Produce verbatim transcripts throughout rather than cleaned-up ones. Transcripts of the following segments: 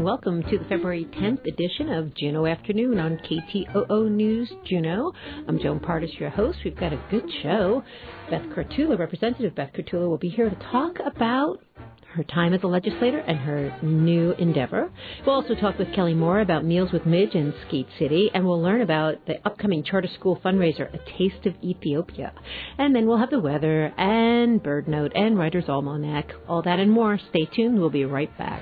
and welcome to the February tenth edition of Juneau Afternoon on K T O O News Juneau. I'm Joan Partis, your host. We've got a good show. Beth Kurtula, Representative Beth Kurtula, will be here to talk about her time as a legislator and her new endeavor. We'll also talk with Kelly Moore about Meals with Midge in Skate City, and we'll learn about the upcoming charter school fundraiser, A Taste of Ethiopia. And then we'll have the weather and Bird Note and Writer's Almanac. All that and more. Stay tuned. We'll be right back.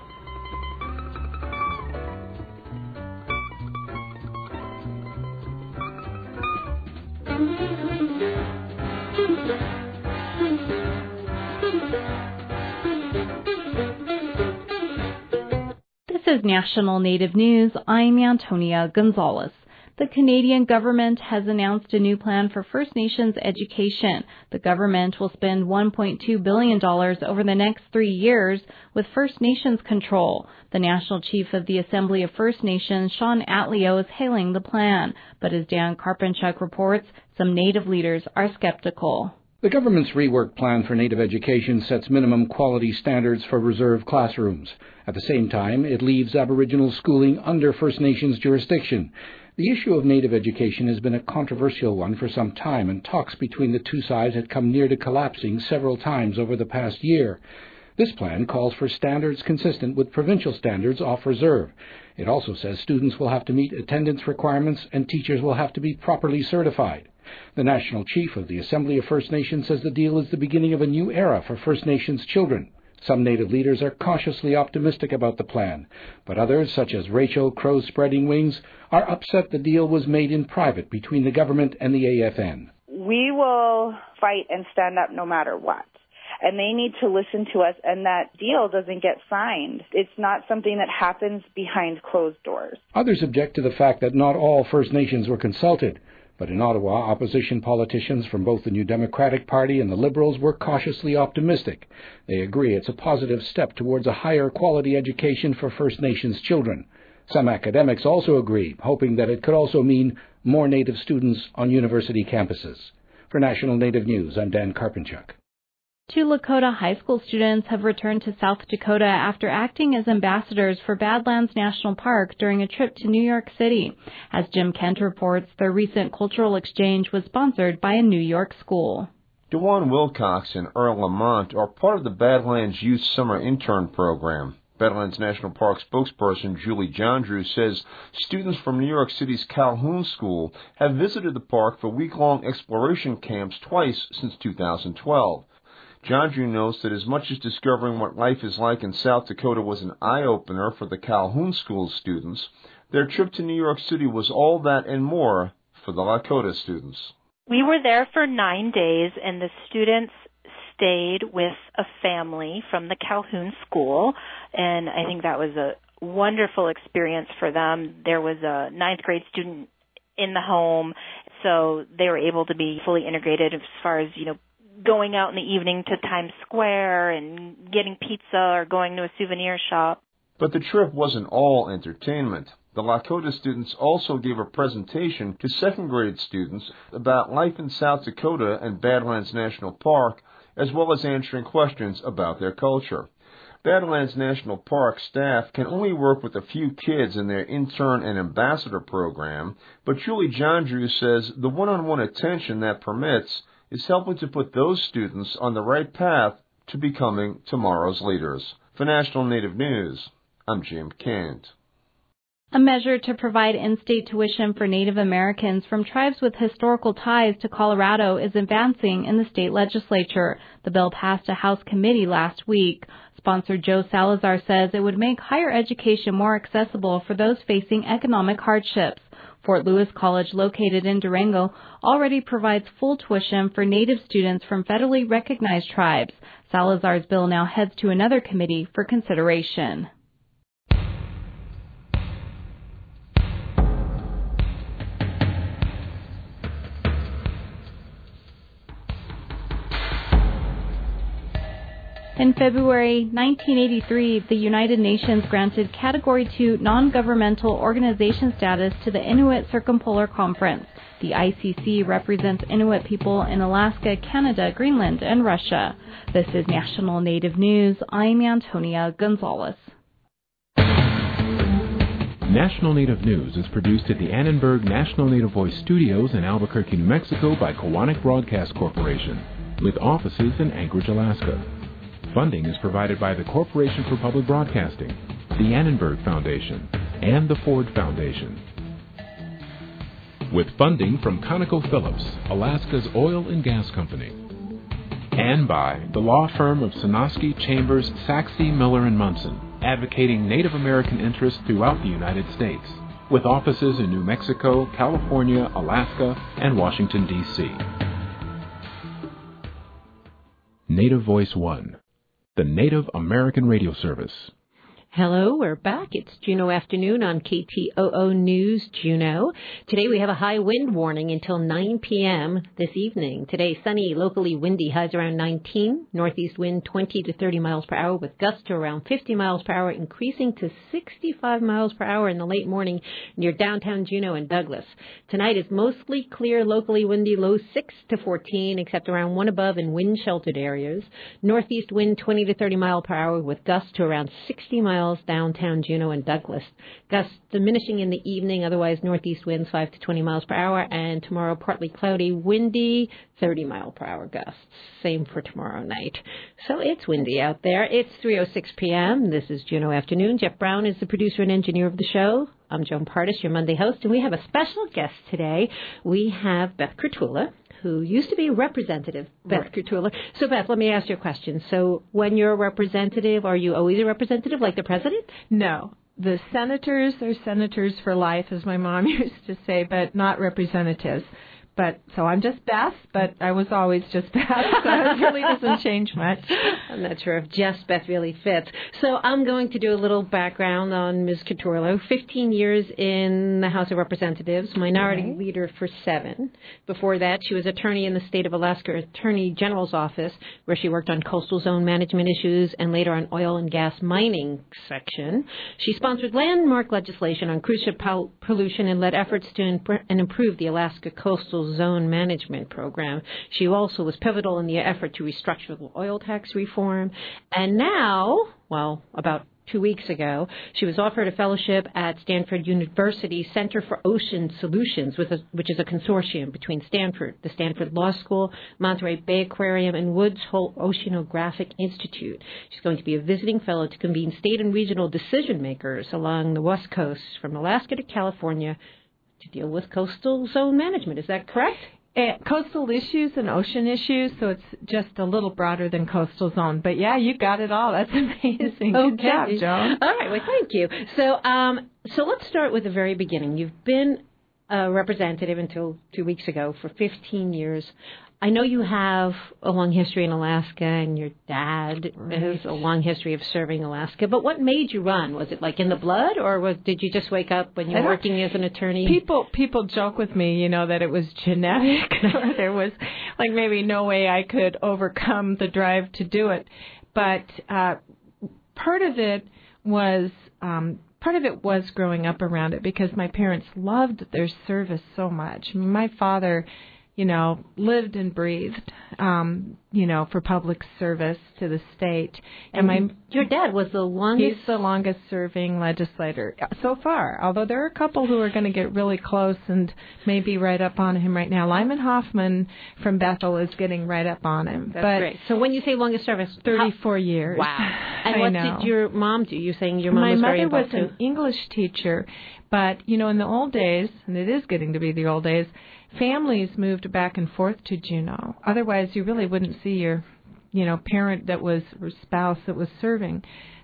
This is National Native News. I'm Antonia Gonzalez. The Canadian government has announced a new plan for First Nations education. The government will spend one point two billion dollars over the next three years with First Nations control. The National Chief of the Assembly of First Nations, Sean Atleo, is hailing the plan. But as Dan Karpinchuk reports, some Native leaders are skeptical. The government's rework plan for Native education sets minimum quality standards for reserve classrooms. At the same time, it leaves Aboriginal schooling under First Nations jurisdiction. The issue of Native education has been a controversial one for some time, and talks between the two sides had come near to collapsing several times over the past year. This plan calls for standards consistent with provincial standards off reserve. It also says students will have to meet attendance requirements and teachers will have to be properly certified. The National Chief of the Assembly of First Nations says the deal is the beginning of a new era for First Nations children. Some Native leaders are cautiously optimistic about the plan, but others, such as Rachel Crow Spreading Wings, are upset the deal was made in private between the government and the A F N. We will fight and stand up no matter what. And they need to listen to us, and that deal doesn't get signed. It's not something that happens behind closed doors. Others object to the fact that not all First Nations were consulted. But in Ottawa, opposition politicians from both the New Democratic Party and the Liberals were cautiously optimistic. They agree it's a positive step towards a higher quality education for First Nations children. Some academics also agree, hoping that it could also mean more Native students on university campuses. For National Native News, I'm Dan Karpinchuk. Two Lakota high school students have returned to South Dakota after acting as ambassadors for Badlands National Park during a trip to New York City. As Jim Kent reports, their recent cultural exchange was sponsored by a New York school. DeJuan Wilcox and Earl Lamont are part of the Badlands Youth Summer Intern Program. Badlands National Park spokesperson Julie Jandrew says students from New York City's Calhoun School have visited the park for week-long exploration camps twice since two thousand twelve. Jandrew notes that as much as discovering what life is like in South Dakota was an eye-opener for the Calhoun School students, their trip to New York City was all that and more for the Lakota students. We were there for nine days, and the students stayed with a family from the Calhoun School, and I think that was a wonderful experience for them. There was a ninth grade student in the home, so they were able to be fully integrated as far as, you know, going out in the evening to Times Square and getting pizza or going to a souvenir shop. But the trip wasn't all entertainment. The Lakota students also gave a presentation to second grade students about life in South Dakota and Badlands National Park, as well as answering questions about their culture. Badlands National Park staff can only work with a few kids in their intern and ambassador program, but Julie Jandrew says the one-on-one attention that permits is helping to put those students on the right path to becoming tomorrow's leaders. For National Native News, I'm Jim Kent. A measure to provide in-state tuition for Native Americans from tribes with historical ties to Colorado is advancing in the state legislature. The bill passed a House committee last week. Sponsor Joe Salazar says it would make higher education more accessible for those facing economic hardships. Fort Lewis College, located in Durango, already provides full tuition for Native students from federally recognized tribes. Salazar's bill now heads to another committee for consideration. In February nineteen eighty-three, the United Nations granted Category two non-governmental organization status to the Inuit Circumpolar Conference. The I C C represents Inuit people in Alaska, Canada, Greenland, and Russia. This is National Native News. I'm Antonia Gonzalez. National Native News is produced at the Annenberg National Native Voice Studios in Albuquerque, New Mexico by Kowanek Broadcast Corporation, with offices in Anchorage, Alaska. Funding is provided by the Corporation for Public Broadcasting, the Annenberg Foundation, and the Ford Foundation. With funding from ConocoPhillips, Alaska's oil and gas company. And by the law firm of Sonosky, Chambers, Saxe, Miller and Munson, advocating Native American interests throughout the United States, with offices in New Mexico, California, Alaska, and Washington, D C Native Voice One, the Native American radio service. Hello, we're back. It's Juneau Afternoon on K T O O News Juneau. Today we have a high wind warning until nine p.m. this evening. Today, sunny, locally windy, highs around nineteen. Northeast wind twenty to thirty miles per hour with gusts to around fifty miles per hour, increasing to sixty-five miles per hour in the late morning near downtown Juneau and Douglas. Tonight is mostly clear, locally windy, low six to fourteen, except around one above in wind-sheltered areas. Northeast wind twenty to thirty miles per hour with gusts to around sixty miles downtown Juneau and Douglas. Gusts diminishing in the evening, otherwise northeast winds five to twenty miles per hour, and tomorrow partly cloudy, windy, thirty mile per hour gusts. Same for tomorrow night. So it's windy out there. It's three oh six p.m. This is Juneau Afternoon. Jeff Brown is the producer and engineer of the show. I'm Joan Partis, your Monday host, and we have a special guest today. We have Beth Kurtula, who used to be Representative Beth right. Kurtula. So, Beth, let me ask you a question. So, when you're a representative, are you always a representative like the president? No. The senators are senators for life, as my mom used to say, but not representatives. But so I'm just Beth, but I was always just Beth, so it really doesn't change much. I'm not sure if just Beth really fits. So I'm going to do a little background on Miz Kurtula. fifteen years in the House of Representatives, minority okay. leader for seven. Before that, she was attorney in the state of Alaska Attorney General's office, where she worked on coastal zone management issues and later on oil and gas mining section. She sponsored landmark legislation on cruise ship pol- pollution and led efforts to imp- and improve the Alaska coastal zone management program. She also was pivotal in the effort to restructure the oil tax reform. And now, well, about two weeks ago, she was offered a fellowship at Stanford University Center for Ocean Solutions, with a, which is a consortium between Stanford, the Stanford Law School, Monterey Bay Aquarium, and Woods Hole Oceanographic Institute. She's going to be a visiting fellow to convene state and regional decision makers along the West Coast, from Alaska to California, to deal with coastal zone management. Is that correct? Uh, coastal issues and ocean issues, so it's just a little broader than coastal zone. But yeah, you got it all. That's amazing. Okay. Good job, Joan. All right, well, thank you. So, um, so let's start with the very beginning. You've been a representative until two weeks ago for fifteen years. I know you have a long history in Alaska, and your dad right. has a long history of serving Alaska. But what made you run? Was it like in the blood, or was, did you just wake up when you were working as an attorney? People people joke with me, you know, that it was genetic, or there was like maybe no way I could overcome the drive to do it. But uh, part of it was um, part of it was growing up around it, because my parents loved their service so much. My father, you know, lived and breathed, um, you know, for public service to the state. And my your dad was the longest? He's the longest serving legislator so far, although there are a couple who are going to get really close and maybe right up on him right now. Lyman Hoffman from Bethel is getting right up on him. That's but great. So when you say longest service? thirty-four how, years. Wow. And I what know. did your mom do? You're saying your mom My was very mother was involved an English teacher, but, you know, in the old days, and it is getting to be the old days, families moved back and forth to Juneau. Otherwise, you really wouldn't see your, you know, parent that was, or spouse that was serving.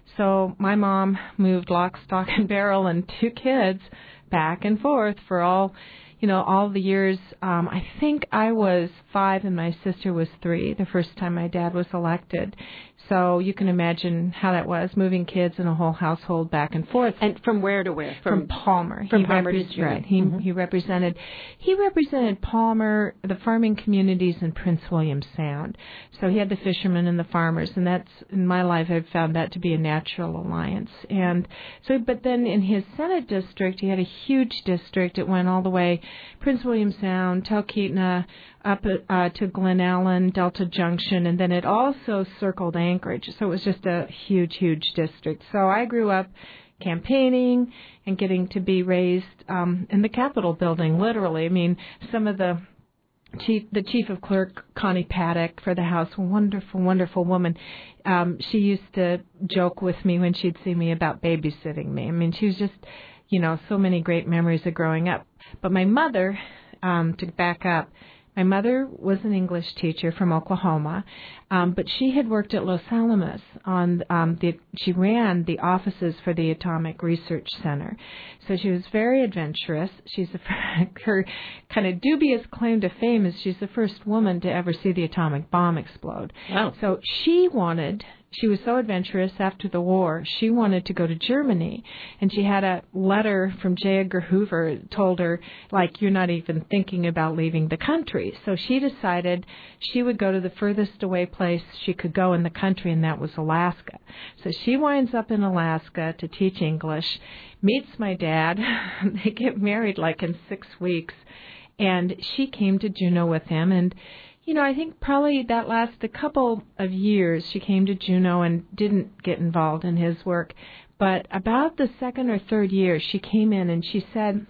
So my mom moved lock, stock, and barrel and two kids back and forth for all, you know, all the years. Um, I think I was five and my sister was three the first time my dad was elected. So you can imagine how that was, moving kids and a whole household back and forth. And from where to where? From, from Palmer. From he Palmer repre- to Juneau. Right. He, mm-hmm. he represented he represented Palmer, the farming communities in Prince William Sound. So he had the fishermen and the farmers, and that's, in my life, I've found that to be a natural alliance. And so, but then in his Senate district, he had a huge district. It went all the way Prince William Sound, Talkeetna, up uh, to Glen Allen, Delta Junction, and then it also circled Anchorage. So it was just a huge, huge district. So I grew up campaigning and getting to be raised um, in the Capitol building, literally. I mean, some of the chief, the chief of clerk, Connie Paddock, for the House, wonderful, wonderful woman. Um, she used to joke with me when she'd see me about babysitting me. I mean, she was just, you know, so many great memories of growing up. But my mother, um, to back up, my mother was an English teacher from Oklahoma, um, but she had worked at Los Alamos on um, the. She ran the offices for the Atomic Research Center, so she was very adventurous. She's a, her kind of dubious claim to fame is she's the first woman to ever see the atomic bomb explode. Wow! So she wanted. She was so adventurous after the war, she wanted to go to Germany. And she had a letter from J. Edgar Hoover told her, like, you're not even thinking about leaving the country. So she decided she would go to the furthest away place she could go in the country, and that was Alaska. So she winds up in Alaska to teach English, meets my dad. They get married like in six weeks. And she came to Juneau with him, and you know, I think probably that lasted a couple of years. She came to Juneau and didn't get involved in his work. But about the second or third year, she came in and she said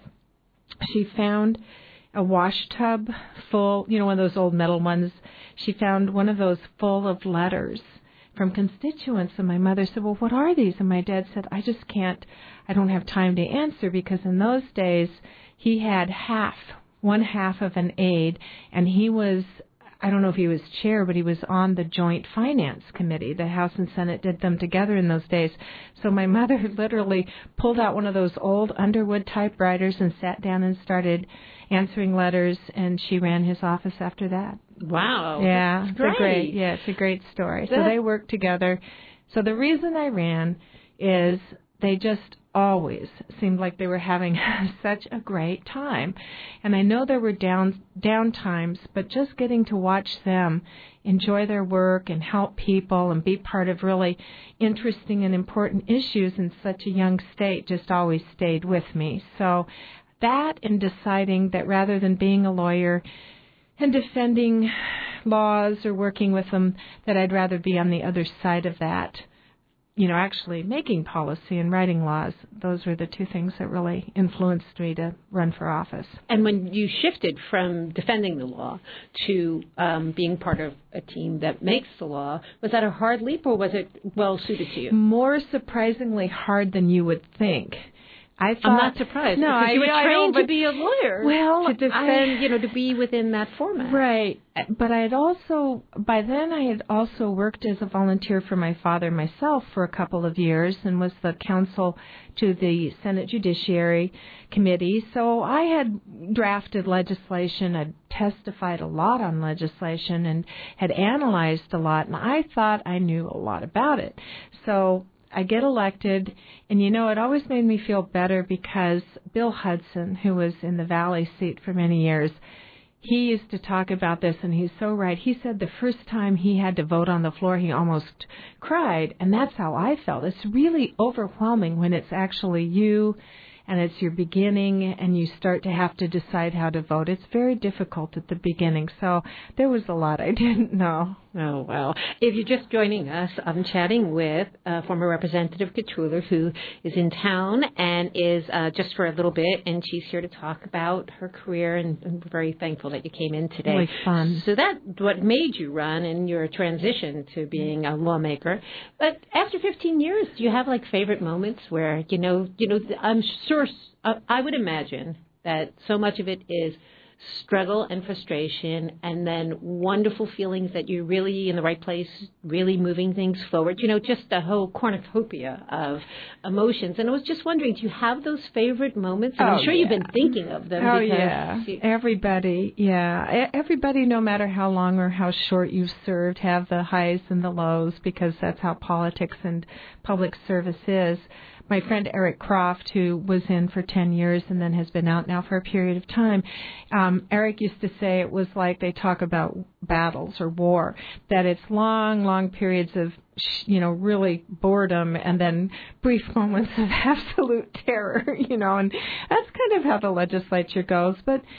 she found a wash tub full, you know, one of those old metal ones. She found one of those full of letters from constituents. And my mother said, well, what are these? And my dad said, I just can't, I don't have time to answer, because in those days he had half, one half of an aide, and he was, I don't know if he was chair, but he was on the Joint Finance Committee. The House and Senate did them together in those days. So my mother literally pulled out one of those old Underwood typewriters and sat down and started answering letters, and she ran his office after that. Wow. Yeah. That's great. It's a great, yeah, it's a great story. So they worked together. So the reason I ran is they just always seemed like they were having such a great time. And I know there were down down times, but just getting to watch them enjoy their work and help people and be part of really interesting and important issues in such a young state just always stayed with me. So that, and deciding that rather than being a lawyer and defending laws or working with them, that I'd rather be on the other side of that, you know, actually making policy and writing laws. Those were the two things that really influenced me to run for office. And when you shifted from defending the law to um, being part of a team that makes the law, was that a hard leap, or was it well suited to you? More surprisingly hard than you would think. I thought, I'm not surprised. No, because I, you were I trained know, to be a lawyer. Well, to defend, I, you know, to be within that format. Right. But I had also, by then I had also worked as a volunteer for my father myself for a couple of years, and was the counsel to the Senate Judiciary Committee. So I had drafted legislation, I'd testified a lot on legislation, and had analyzed a lot, and I thought I knew a lot about it. So I get elected, and you know, it always made me feel better, because Bill Hudson, who was in the Valley seat for many years, he used to talk about this, and he's so right. He said the first time he had to vote on the floor, he almost cried, and that's how I felt. It's really overwhelming when it's actually you, and it's your beginning, and you start to have to decide how to vote. It's very difficult at the beginning, so there was a lot I didn't know. Oh, wow. If you're just joining us, I'm chatting with uh, former Representative Katuller, who is in town and is uh, just for a little bit, and she's here to talk about her career, and, and we're very thankful that you came in today. Really fun. So that's what made you run in your transition to being a lawmaker. But after fifteen years, do you have, like, favorite moments where, you know, you know, I'm sure, uh, I would imagine that so much of it is struggle and frustration, and then wonderful feelings that you're really in the right place, really moving things forward. You know, just a whole cornucopia of emotions. And I was just wondering, do you have those favorite moments? And oh, I'm sure yeah. you've been thinking of them. Oh, because yeah. You, everybody, yeah. Everybody, no matter how long or how short you've served, have the highs and the lows, because that's how politics and public service is. My friend Eric Croft, who was in for ten years and then has been out now for a period of time, um, Eric used to say it was like they talk about battles or war, that it's long, long periods of, you know, really boredom, and then brief moments of absolute terror, you know, and that's kind of how the legislature goes. But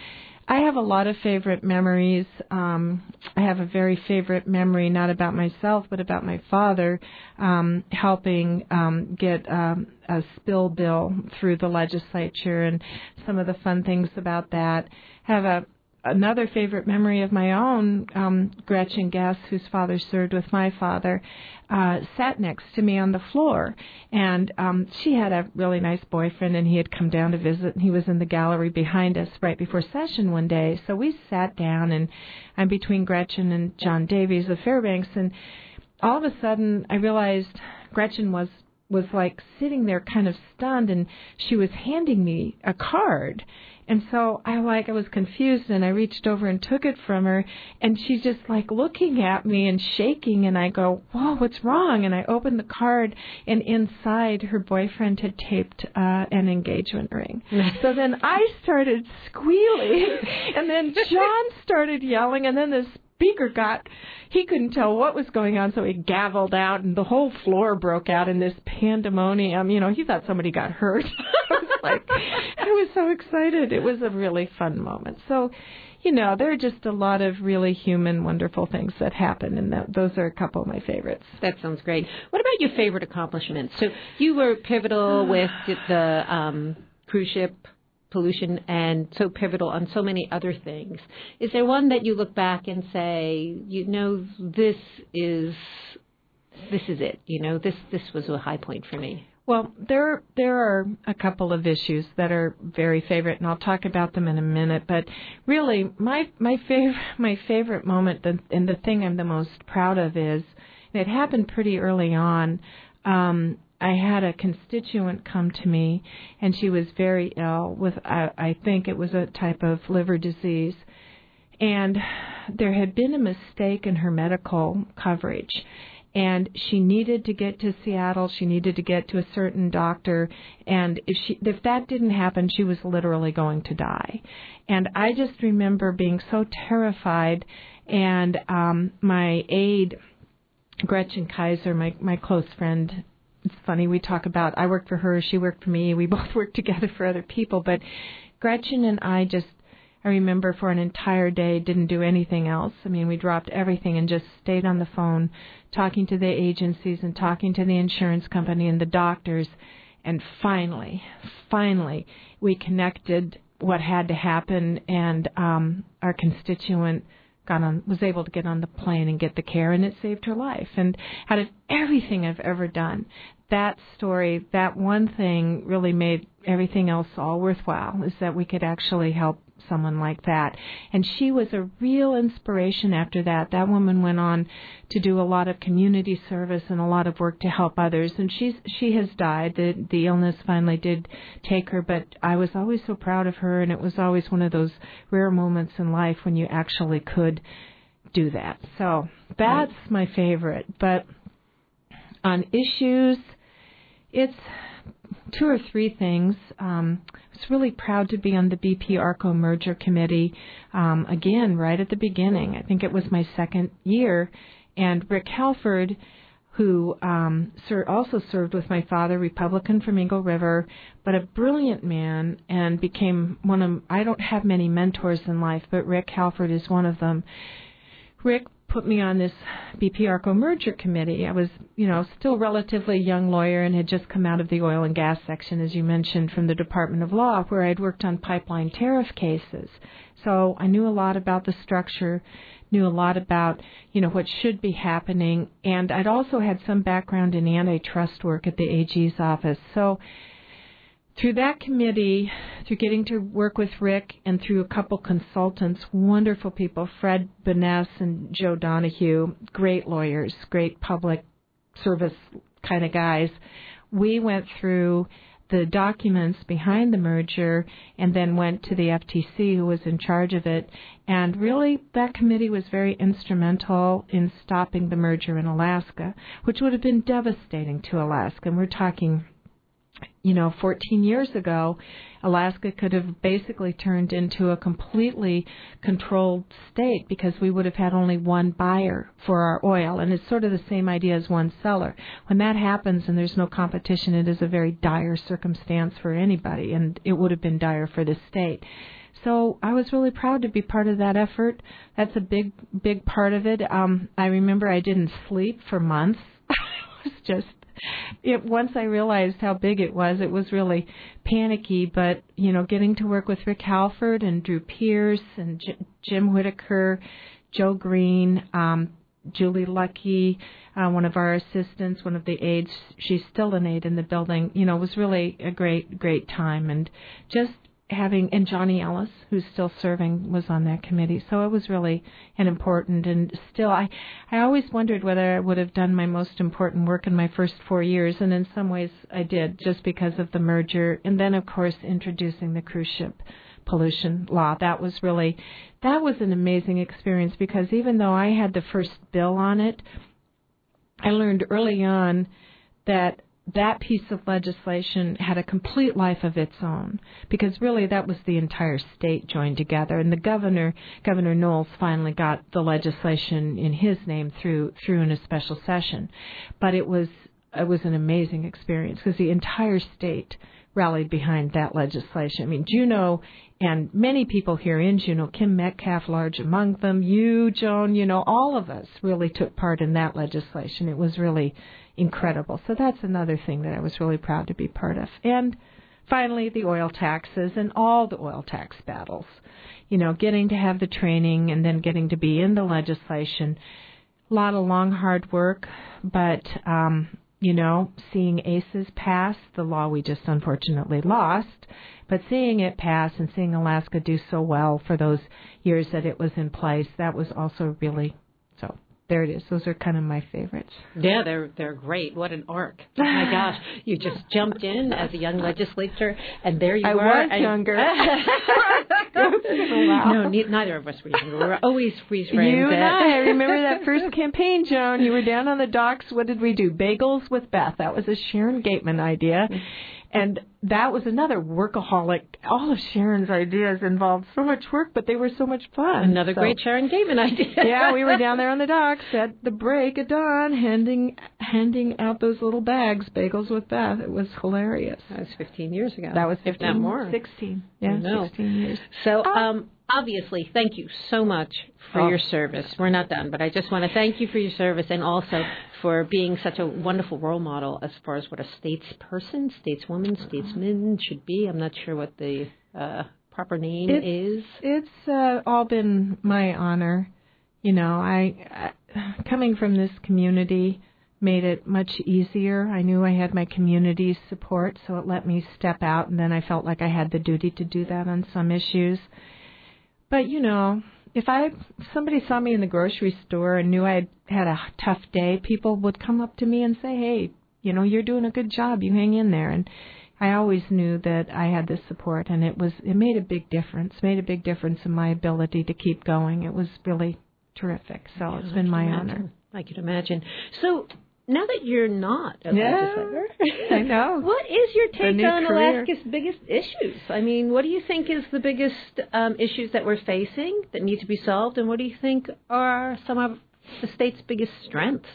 I have a lot of favorite memories. Um, I have a very favorite memory, not about myself, but about my father um, helping um, get um, a spill bill through the legislature and some of the fun things about that. I have a Another favorite memory of my own, um, Gretchen Guess, whose father served with my father, uh, sat next to me on the floor. And um, she had a really nice boyfriend, and he had come down to visit, and he was in the gallery behind us right before session one day. So we sat down, and I'm between Gretchen and John Davies of Fairbanks, and all of a sudden I realized Gretchen was was like sitting there kind of stunned, and she was handing me a card. And so I like I was confused, and I reached over and took it from her, and she's just like looking at me and shaking, and I go, "Whoa, what's wrong?" And I opened the card, and inside her boyfriend had taped uh, an engagement ring. So then I started squealing, and then John started yelling, and then this speaker got, he couldn't tell what was going on, so he gavelled out, and the whole floor broke out in this pandemonium. You know, he thought somebody got hurt. I was like, I was so excited. It was a really fun moment. So, you know, there are just a lot of really human, wonderful things that happen, and that, those are a couple of my favorites. That sounds great. What about your favorite accomplishments? So you were pivotal with the um, cruise ship pollution and so pivotal on so many other things. Is there one that you look back and say, you know, this is this is it, you know, this this was a high point for me? Well, there there are a couple of issues that are very favorite, and I'll talk about them in a minute. But really, my my favorite my favorite moment, and the thing I'm the most proud of is, and it happened pretty early on. Um, I had a constituent come to me, and she was very ill with, I, I think it was a type of liver disease. And there had been a mistake in her medical coverage. And she needed to get to Seattle. She needed to get to a certain doctor. And if she, if that didn't happen, she was literally going to die. And I just remember being so terrified. And um, my aide, Gretchen Kaiser, my, my close friend, it's funny, we talk about, I worked for her, she worked for me, we both worked together for other people, but Gretchen and I just, I remember for an entire day didn't do anything else. I mean, we dropped everything and just stayed on the phone talking to the agencies and talking to the insurance company and the doctors, and finally, finally, we connected what had to happen, and um, our constituent got on, was able to get on the plane and get the care, and it saved her life. And out of everything I've ever done, that story, that one thing really made everything else all worthwhile, is that we could actually help someone like that. And she was a real inspiration after that. That woman went on to do a lot of community service and a lot of work to help others. And she's she has died. The the illness finally did take her, but I was always so proud of her, and it was always one of those rare moments in life when you actually could do that. So that's my favorite. But on issues, it's two or three things. Um, I was really proud to be on the B P ARCO merger committee, um, again, right at the beginning. I think it was my second year. And Rick Halford, who um, ser- also served with my father, Republican from Eagle River, but a brilliant man, and became one of, I don't have many mentors in life, but Rick Halford is one of them. Rick put me on this B P ARCO merger committee. I was, you know, still relatively young lawyer and had just come out of the oil and gas section, as you mentioned, from the Department of Law, where I'd worked on pipeline tariff cases. So I knew a lot about the structure, knew a lot about, you know, what should be happening, and I'd also had some background in antitrust work at the A G's office. So through that committee, through getting to work with Rick, and through a couple consultants, wonderful people, Fred Beness and Joe Donahue, great lawyers, great public service kind of guys, we went through the documents behind the merger and then went to the F T C, who was in charge of it. And really, that committee was very instrumental in stopping the merger in Alaska, which would have been devastating to Alaska. And we're talking, you know, fourteen years ago, Alaska could have basically turned into a completely controlled state because we would have had only one buyer for our oil. And it's sort of the same idea as one seller. When that happens and there's no competition, it is a very dire circumstance for anybody, and it would have been dire for the state. So I was really proud to be part of that effort. That's a big, big part of it. Um, I remember I didn't sleep for months. It was just, it, once I realized how big it was, it was really panicky. But, you know, getting to work with Rick Halford and Drew Pierce and J- Jim Whitaker, Joe Green, um, Julie Lucky, uh, one of our assistants, one of the aides, she's still an aide in the building. You know, it was really a great, great time. And just having, and Johnny Ellis, who's still serving, was on that committee. So it was really an important, and still, I, I always wondered whether I would have done my most important work in my first four years, and in some ways I did, just because of the merger. And then, of course, introducing the cruise ship pollution law. That was really, that was an amazing experience, because even though I had the first bill on it, I learned early on that that piece of legislation had a complete life of its own, because really that was the entire state joined together, and the governor, Governor Knowles, finally got the legislation in his name through through in a special session. But it was it was an amazing experience, because the entire state rallied behind that legislation. I mean, Juneau and many people here in Juneau, Kim Metcalf large among them, you, Joan, you know, all of us really took part in that legislation. It was really incredible. So that's another thing that I was really proud to be part of. And finally, the oil taxes and all the oil tax battles. You know, getting to have the training and then getting to be in the legislation. A lot of long, hard work, but um, you know, seeing ACES pass, the law we just unfortunately lost, but seeing it pass and seeing Alaska do so well for those years that it was in place, that was also really, so there it is. Those are kind of my favorites. Yeah, they're they're great. What an arc. Oh, my gosh. You just jumped in as a young legislator, and there you I were. I was and younger. No, ne- neither of us were younger. We were always freeze-framed. You and I. I remember that first campaign, Joan. You were down on the docks. What did we do? Bagels with Beth. That was a Sharon Gateman idea. And that was another workaholic. All of Sharon's ideas involved so much work, but they were so much fun. Another so, great Sharon Gateman idea. Yeah, we were down there on the docks at the break of dawn, handing handing out those little bags, bagels with Beth. It was hilarious. That was fifteen years ago. That was fifteen, if not more. sixteen. Yeah, sixteen years. So, um, obviously, thank you so much for oh. your service. We're not done, but I just want to thank you for your service, and also for being such a wonderful role model as far as what a statesperson, stateswoman, statesman should be. I'm not sure what the uh, proper name it's, is. It's uh, all been my honor. You know, I, I coming from this community made it much easier. I knew I had my community's support, so it let me step out, and then I felt like I had the duty to do that on some issues. But, you know, if I if somebody saw me in the grocery store and knew I had had a tough day, people would come up to me and say, hey, you know, you're doing a good job. You hang in there. And I always knew that I had this support, and it was it made a big difference, made a big difference in my ability to keep going. It was really terrific. So yeah, it's been my imagine. honor. I can imagine. So now that you're not a yeah, legislator, I know. What is your take on career. Alaska's biggest issues? I mean, what do you think is the biggest um, issues that we're facing that need to be solved, and what do you think are some of the state's biggest strengths?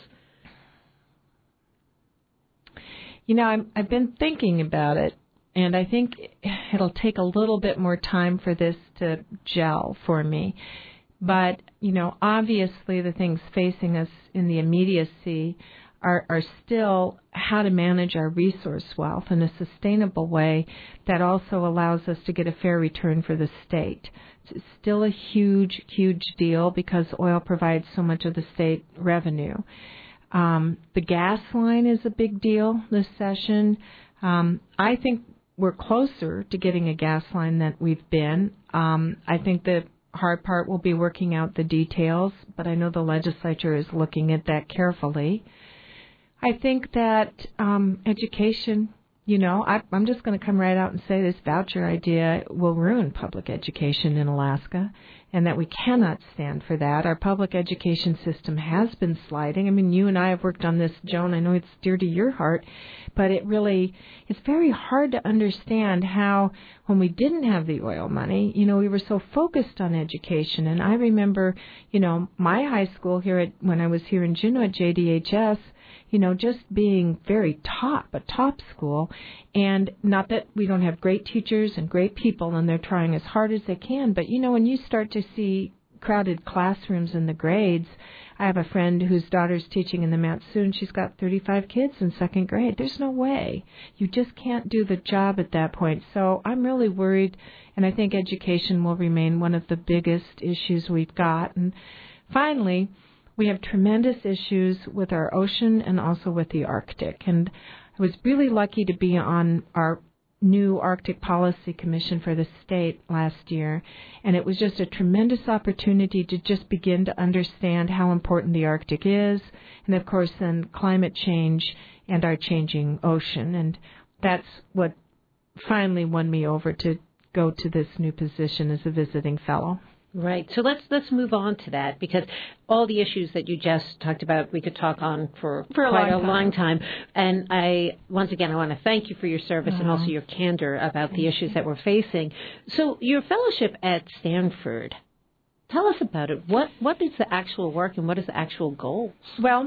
You know, I'm, I've been thinking about it, and I think it'll take a little bit more time for this to gel for me. But, you know, obviously the things facing us in the immediacy are, are still how to manage our resource wealth in a sustainable way that also allows us to get a fair return for the state. It's still a huge, huge deal because oil provides so much of the state revenue. Um, the gas line is a big deal this session. Um, I think we're closer to getting a gas line than we've been. Um, I think the hard part will be working out the details, but I know the legislature is looking at that carefully. I think that um, education, you know, I, I'm just going to come right out and say this voucher idea will ruin public education in Alaska, and that we cannot stand for that. Our public education system has been sliding. I mean, you and I have worked on this, Joan. I know it's dear to your heart, but it really, it's very hard to understand how when we didn't have the oil money, you know, we were so focused on education. And I remember, you know, my high school here at, when I was here in Juneau at J D H S, you know, just being very top, a top school. And not that we don't have great teachers and great people, and they're trying as hard as they can, but, you know, when you start to see crowded classrooms in the grades, I have a friend whose daughter's teaching in the Matsoon. She's got thirty-five kids in second grade. There's no way. You just can't do the job at that point. So I'm really worried, and I think education will remain one of the biggest issues we've got. And finally, we have tremendous issues with our ocean and also with the Arctic. And I was really lucky to be on our new Arctic Policy Commission for the state last year, and it was just a tremendous opportunity to just begin to understand how important the Arctic is, and of course then climate change and our changing ocean. And that's what finally won me over to go to this new position as a visiting fellow. Right. So let's let's move on to that, because all the issues that you just talked about, we could talk on for, for a quite long a time. long time. And I, once again, I want to thank you for your service, oh. and also your candor about the issues that we're facing. So your fellowship at Stanford, tell us about it. What what is the actual work, and what is the actual goals? Well,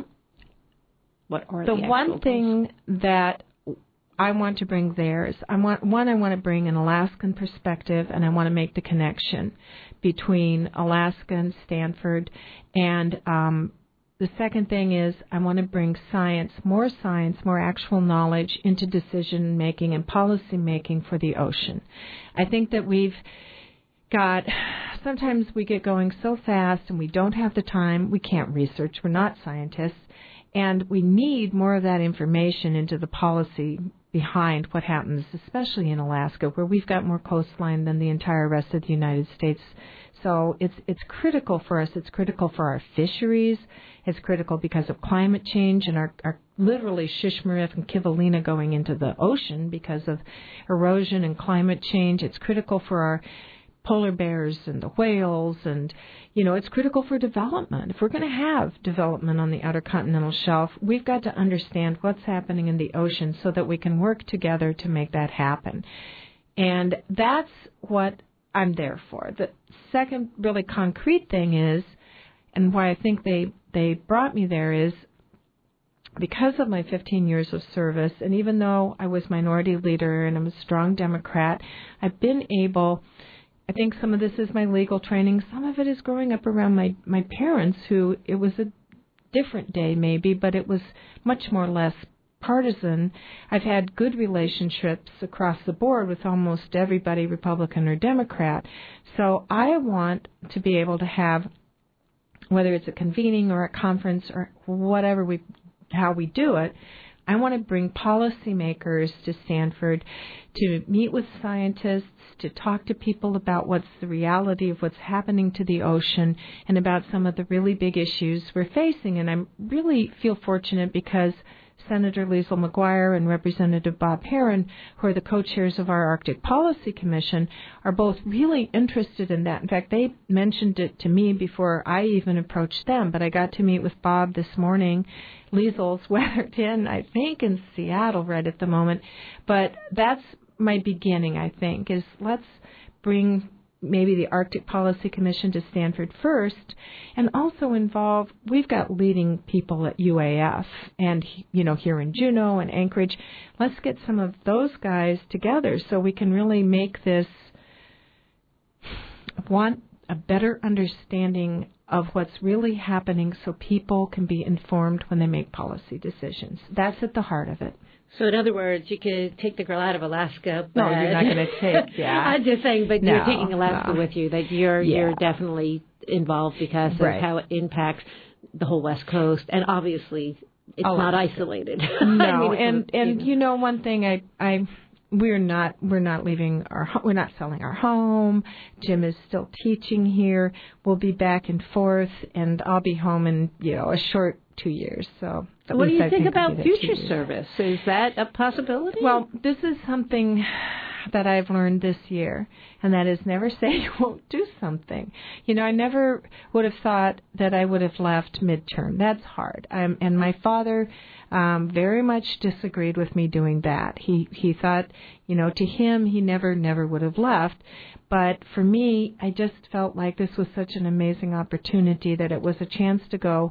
what are the, the one goals? thing that I want to bring there is, I want one, I want to bring an Alaskan perspective, and I want to make the connection between Alaska and Stanford. And um, the second thing is, I want to bring science, more science, more actual knowledge into decision making and policy making for the ocean. I think that we've got, sometimes we get going so fast and we don't have the time. We can't research. We're not scientists. And we need more of that information into the policy behind what happens, especially in Alaska, where we've got more coastline than the entire rest of the United States. So it's it's critical for us. It's critical for our fisheries. It's critical because of climate change and our, our literally Shishmaref and Kivalina going into the ocean because of erosion and climate change. It's critical for our polar bears and the whales, and, you know, it's critical for development. If we're going to have development on the outer continental shelf, we've got to understand what's happening in the ocean so that we can work together to make that happen. And that's what I'm there for. The second really concrete thing is, and why I think they, they brought me there, is because of my fifteen years of service, and even though I was minority leader and I'm a strong Democrat, I've been able, I think some of this is my legal training. Some of it is growing up around my, my parents, who, it was a different day maybe, but it was much more or less partisan. I've had good relationships across the board with almost everybody, Republican or Democrat. So I want to be able to have, whether it's a convening or a conference or whatever we, how we do it, I want to bring policymakers to Stanford to meet with scientists, to talk to people about what's the reality of what's happening to the ocean and about some of the really big issues we're facing. And I really feel fortunate because Senator Liesl McGuire and Representative Bob Herron, who are the co-chairs of our Arctic Policy Commission, are both really interested in that. In fact, they mentioned it to me before I even approached them, but I got to meet with Bob this morning. Liesl's weathered in, I think, in Seattle right at the moment. But that's my beginning, I think, is let's bring maybe the Arctic Policy Commission to Stanford first, and also involve, we've got leading people at U A F and, you know, here in Juneau and Anchorage. Let's get some of those guys together so we can really make this, want a better understanding of what's really happening so people can be informed when they make policy decisions. That's at the heart of it. So in other words, you could take the girl out of Alaska. But no, you're not going to take, yeah. I'm just saying, but no, you're taking Alaska no. with you, that you're yeah. you're definitely involved because right. of how it impacts the whole West Coast. And obviously, it's oh, not isolated. No, I mean, and, and you know, one thing I... I We're not. We're not leaving our. We're not selling our home. Jim is still teaching here. We'll be back and forth, and I'll be home in you know a short two years. So, what do you I think, think about future service? Is that a possibility? Well, this is something that I've learned this year, and that is never say you won't do something. You know, I never would have thought that I would have left midterm. That's hard. Um, and my father um, very much disagreed with me doing that. He he thought, you know, to him, he never, never would have left. But for me, I just felt like this was such an amazing opportunity that it was a chance to go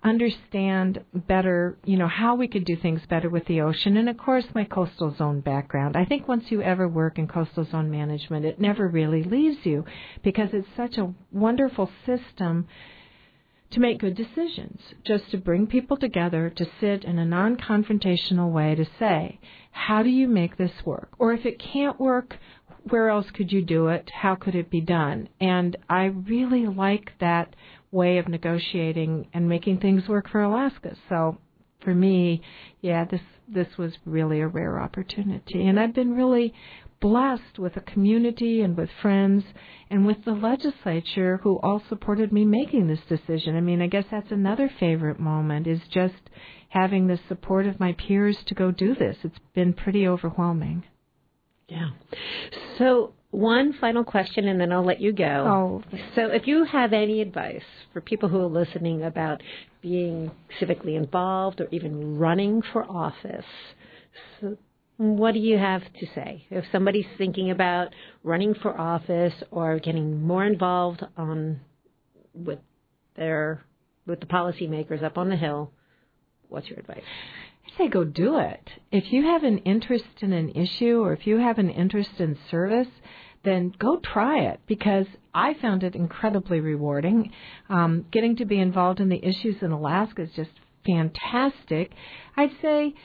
understand better, you know, how we could do things better with the ocean. And, of course, my coastal zone background. I think once you ever work in coastal zone management, it never really leaves you because it's such a wonderful system to make good decisions, just to bring people together, to sit in a non-confrontational way to say, how do you make this work? Or if it can't work, where else could you do it? How could it be done? And I really like that way of negotiating and making things work for Alaska. So for me, yeah, this this was really a rare opportunity. And I've been really blessed with a community and with friends and with the legislature who all supported me making this decision. I mean, I guess that's another favorite moment is just having the support of my peers to go do this. It's been pretty overwhelming. Yeah. So one final question, and then I'll let you go. Oh. So if you have any advice for people who are listening about being civically involved or even running for office, so what do you have to say? If somebody's thinking about running for office or getting more involved on with their with the policymakers up on the Hill, what's your advice? I say go do it. If you have an interest in an issue or if you have an interest in service, then go try it because I found it incredibly rewarding. Um, getting to be involved in the issues in Alaska is just fantastic. I'd say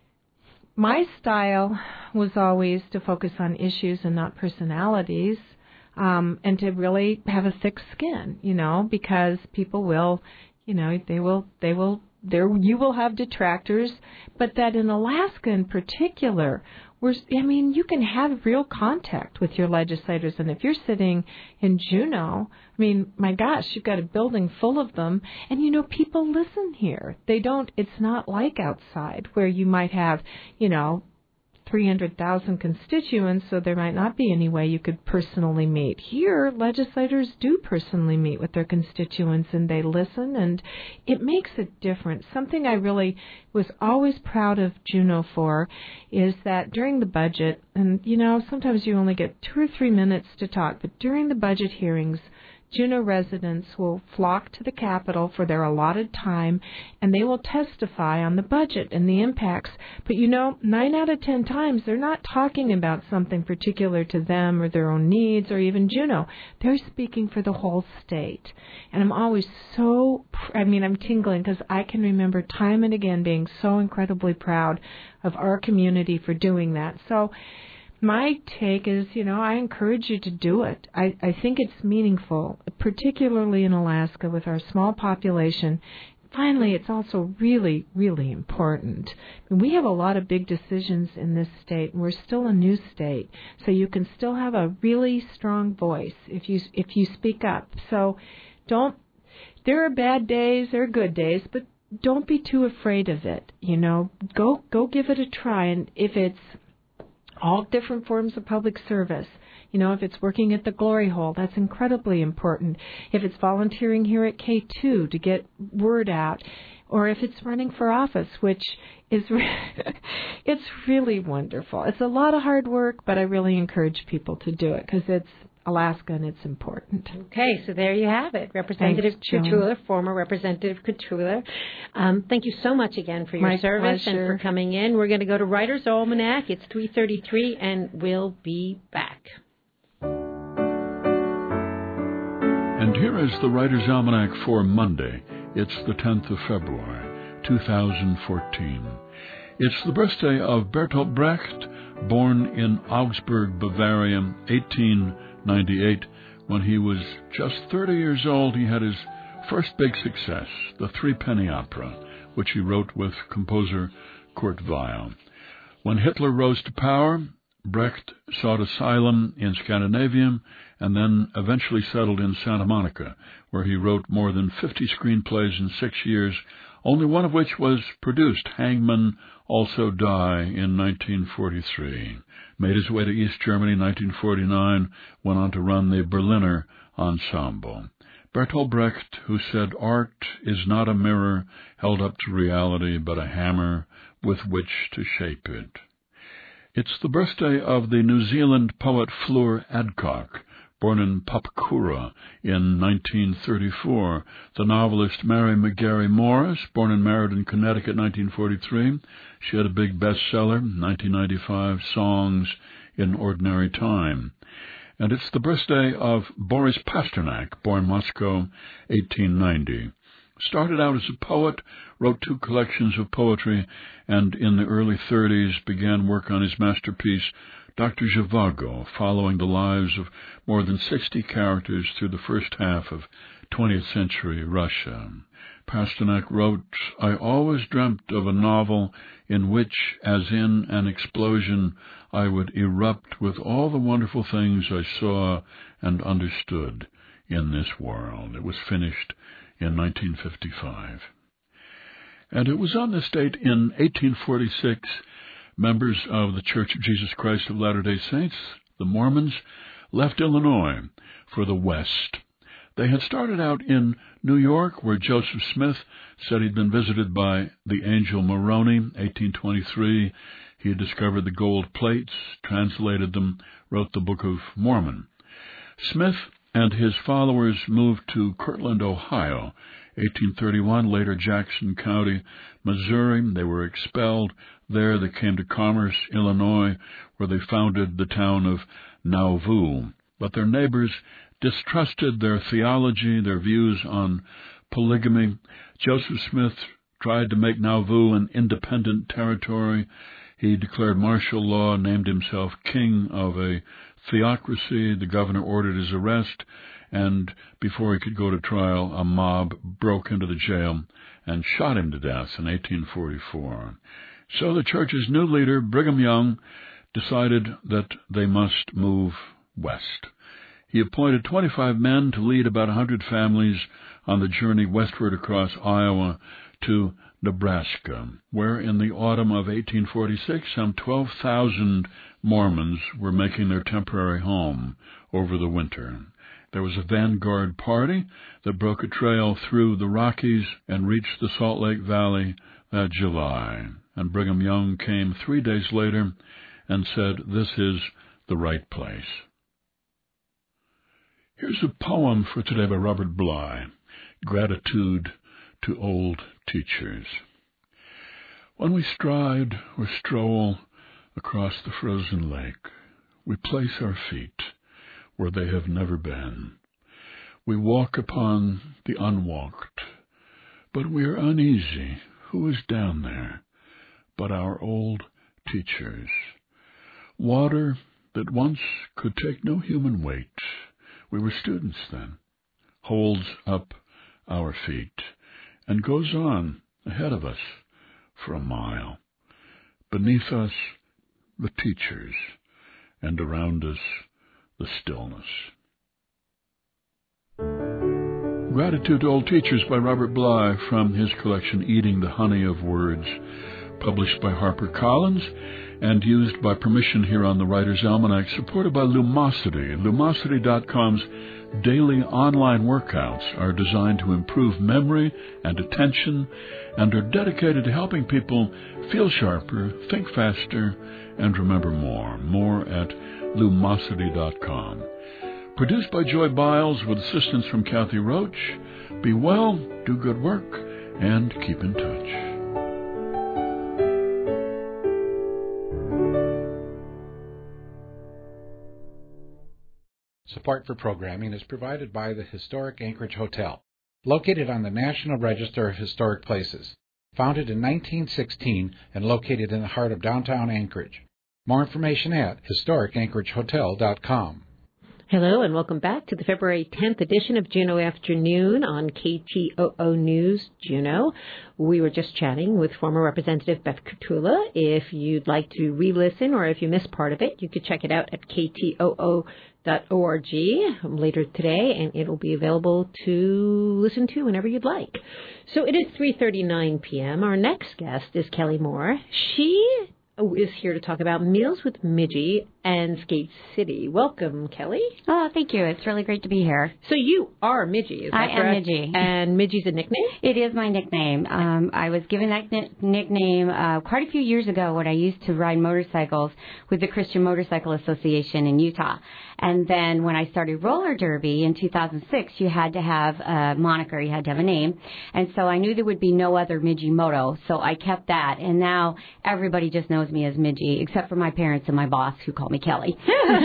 my style was always to focus on issues and not personalities, um, and to really have a thick skin, you know, because people will, you know, they will, they will, there you will have detractors, but that in Alaska in particular, we're, I mean, you can have real contact with your legislators, and if you're sitting in Juneau, I mean, my gosh, you've got a building full of them, and you know, people listen here. They don't, it's not like outside where you might have, you know, three hundred thousand constituents, so there might not be any way you could personally meet. Here, legislators do personally meet with their constituents, and they listen, and it makes a difference. Something I really was always proud of Juneau for is that during the budget, and, you know, sometimes you only get two or three minutes to talk, but during the budget hearings, Juneau residents will flock to the Capitol for their allotted time, and they will testify on the budget and the impacts. But, you know, nine out of ten times, they're not talking about something particular to them or their own needs or even Juneau. They're speaking for the whole state. And I'm always so, I mean, I'm tingling because I can remember time and again being so incredibly proud of our community for doing that. So my take is, you know, I encourage you to do it. I, I think it's meaningful, particularly in Alaska with our small population. Finally, it's also really, really important. I mean, we have a lot of big decisions in this state, and we're still a new state, so you can still have a really strong voice if you if you speak up. So don't. There are bad days, there are good days, but don't be too afraid of it. You know, go go give it a try, and if it's all different forms of public service. You know, if it's working at the Glory Hole, that's incredibly important. If it's volunteering here at K two to get word out, or if it's running for office, which is re- it's really wonderful. It's a lot of hard work, but I really encourage people to do it because it's Alaska and it's important. Okay, so there you have it. Representative Cotuller, former Representative Cotuller. Um, thank you so much again for your My service pleasure. and for coming in. We're going to go to Writer's Almanac. It's three thirty-three, and we'll be back. And here is the Writer's Almanac for Monday. It's the tenth of February, two thousand fourteen. It's the birthday of Bertolt Brecht, born in Augsburg, Bavaria, eighteen ninety-eight. When he was just thirty years old, he had his first big success, the Three Penny Opera, which he wrote with composer Kurt Weill. When Hitler rose to power, Brecht sought asylum in Scandinavia and then eventually settled in Santa Monica, where he wrote more than fifty screenplays in six years, only one of which was produced, Hangmen Also Die, in nineteen forty-three. Made his way to East Germany in nineteen forty-nine, went on to run the Berliner Ensemble. Bertolt Brecht, who said art is not a mirror held up to reality, but a hammer with which to shape it. It's the birthday of the New Zealand poet Fleur Adcock, born in Papakura in nineteen thirty-four. The novelist Mary McGarry Morris, born in Meriden, Connecticut, nineteen forty-three. She had a big bestseller, nineteen ninety-five, Songs in Ordinary Time. And it's the birthday of Boris Pasternak, born Moscow, eighteen ninety. Started out as a poet, wrote two collections of poetry, and in the early thirties began work on his masterpiece, Doctor Zhivago, following the lives of more than sixty characters through the first half of twentieth century Russia. Pasternak wrote, "I always dreamt of a novel in which, as in an explosion, I would erupt with all the wonderful things I saw and understood in this world." It was finished in nineteen fifty-five. And it was on this date in eighteen forty-six, members of the Church of Jesus Christ of Latter-day Saints, the Mormons, left Illinois for the West. They had started out in New York, where Joseph Smith said he'd been visited by the angel Moroni, eighteen twenty-three. He had discovered the gold plates, translated them, wrote the Book of Mormon. Smith and his followers moved to Kirtland, Ohio, eighteen thirty-one, later Jackson County, Missouri. They were expelled. There they came to Commerce, Illinois, where they founded the town of Nauvoo. But their neighbors distrusted their theology, their views on polygamy. Joseph Smith tried to make Nauvoo an independent territory. He declared martial law, named himself king of a theocracy. The governor ordered his arrest, and before he could go to trial, a mob broke into the jail and shot him to death in eighteen forty-four. So the church's new leader, Brigham Young, decided that they must move west. He appointed twenty-five men to lead about one hundred families on the journey westward across Iowa to Nebraska, where in the autumn of eighteen forty-six, some twelve thousand Mormons were making their temporary home over the winter. There was a vanguard party that broke a trail through the Rockies and reached the Salt Lake Valley that July. And Brigham Young came three days later and said, "This is the right place." Here's a poem for today by Robert Bly, Gratitude to Old Teachers. When we stride or stroll across the frozen lake, we place our feet where they have never been. We walk upon the unwalked, but we are uneasy. Who is down there but our old teachers? Water that once could take no human weight, we were students then, holds up our feet and goes on ahead of us for a mile. Beneath us, the teachers, and around us, the stillness. Gratitude to Old Teachers by Robert Bly from his collection Eating the Honey of Words, published by HarperCollins and used by permission here on the Writer's Almanac, supported by Lumosity. Lumosity dot com's daily online workouts are designed to improve memory and attention and are dedicated to helping people feel sharper, think faster, and remember more. More at Lumosity dot com. Produced by Joy Biles with assistance from Kathy Roach. Be well, do good work, and keep in touch. Support for programming is provided by the Historic Anchorage Hotel, located on the National Register of Historic Places. Founded in nineteen sixteen and located in the heart of downtown Anchorage. More information at historic anchorage hotel dot com. Hello and welcome back to the February tenth edition of Juneau Afternoon on K T O O News Juneau. We were just chatting with former Representative Beth Kurtula. If you'd like to re-listen or if you missed part of it, you could check it out at K T O O dot org later today, and it'll be available to listen to whenever you'd like. So it is three thirty-nine p.m. Our next guest is Kelly Moore. She is here to talk about Meals with Midgie and Skate City. Welcome, Kelly. Oh, thank you. It's really great to be here. So you are Midgie, is that I correct? am Midgie. And Midgie's a nickname? It is my nickname. Um, I was given that n- nickname uh, quite a few years ago when I used to ride motorcycles with the Christian Motorcycle Association in Utah. And then when I started roller derby in two thousand six, you had to have a moniker, you had to have a name. And so I knew there would be no other Midgie Moto, so I kept that. And now everybody just knows me as Midgie, except for my parents and my boss who call me Kelly.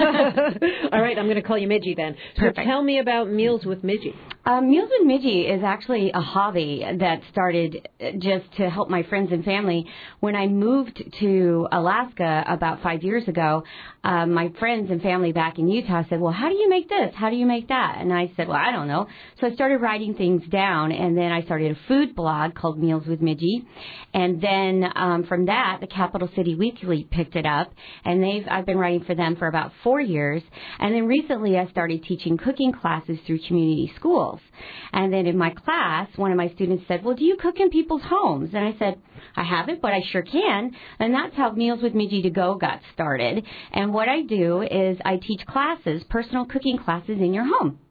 All right, I'm going to call you Midgie then. So Perfect. Tell me about Meals with Midgie. Um, Meals with Midgie is actually a hobby that started just to help my friends and family. When I moved to Alaska about five years ago, um, my friends and family back in Utah said, well, how do you make this? How do you make that? And I said, well, I don't know. So I started writing things down, and then I started a food blog called Meals with Midgie. And then um, from that, the Capital City Weekly picked it up, and they've I've been writing for them for about four years. And then recently I started teaching cooking classes through community schools. And then in my class, one of my students said, well, do you cook in people's homes? And I said, I haven't, but I sure can. And that's how Meals with Midgie to Go got started. And what I do is I teach classes, personal cooking classes in your home.